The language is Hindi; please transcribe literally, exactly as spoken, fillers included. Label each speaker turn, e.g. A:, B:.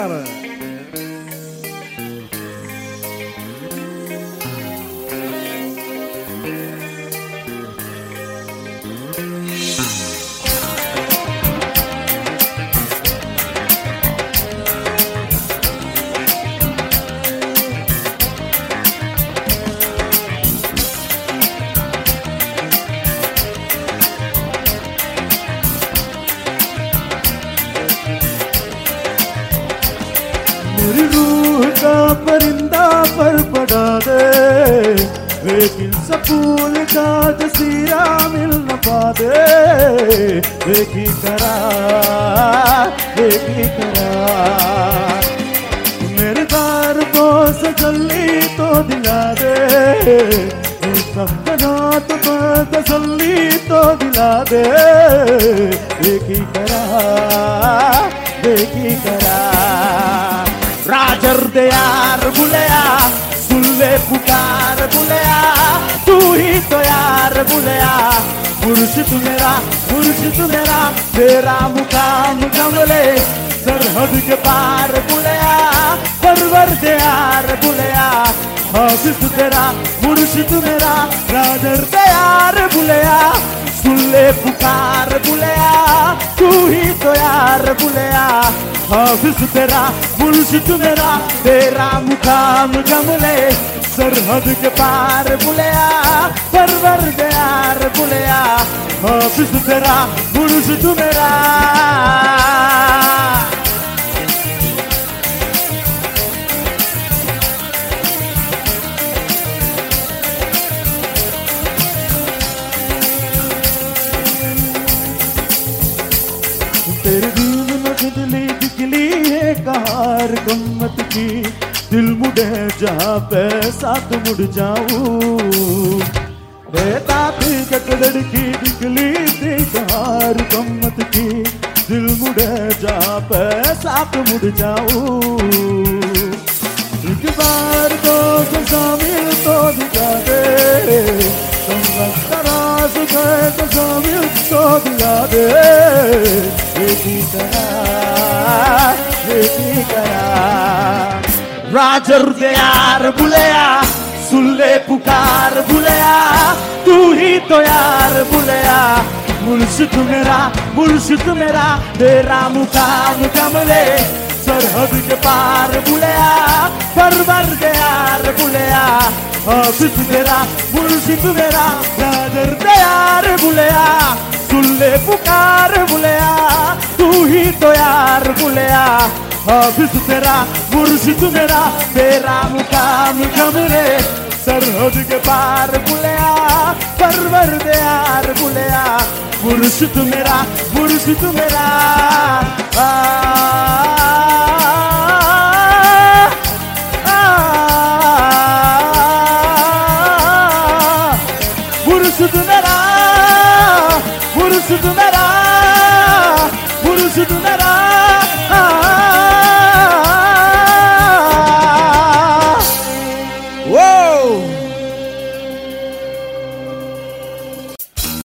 A: मेरी रूह का परिंदा पर पड़ा दे, लेकिन सकूल का जसीरा मिल न पादे। देखी करा देखी करा मेरे दार को सजल्ली तो दिला दे, सपनात पर तसल्ली तो दिला दे। देखी करा देखी करा राजर दे यार बुलया, सुल्ले पुकार बुलया, तू ही तो यार बुलया। मुर्शिद मेरा मुर्शिद मेरा तेरा मुकाम कमले, सरहद के पार बुलया, परवर दे यार बुलया। हाफिज तेरा मुर्शिद मेरा राजर दे यार बुलया, सुल्ले पुकार बुलया, तू ही तो यार बुलया। हाफिज तेरा मुर्शिद मेरा तेरा मुकाम कमले, सरहद के पार बुलया, परवर दे यार बुलया। हाफिज तेरा मुर्शिद मेरा। तेरी दीन न बिजली बिजली है कार गम्मत की, दिल मुड़े जहाँ पे साथ मुड़ जाऊं। बेताब गड़गड़ की बिजली थी कार गम्मत की, दिल मुड़े जहाँ पे साथ मुड़ जाऊं। एक बार तो शामिल तो दिखा दे, तुम तराज गए तो शामिल तो दिला दे। देखी करा देखी करा राजर दे यार बुलया, सुल्ले पुकार बुलया, तू ही तो यार बुलया। मुर्शिद मेरा मुर्शिद मेरा तेरा मुकाम कमले, सरहद के पार बुलया, परवर दे यार बुलया। हाफिज तेरा मुर्शिद मेरा राजर दे यार बुलया, सुल्ले पुकार बुलया, तू ही तो यार बुलया। हाफिज तेरा मुर्शिद मेरा तेरा मुकाम कमरे, सरहद के पार बुलया, परवर दे यार बुलया। मुर्शिद मेरा मुर्शिद मेरा आ, आ, मुर्शिद मेरा मुर्शिद मेरा।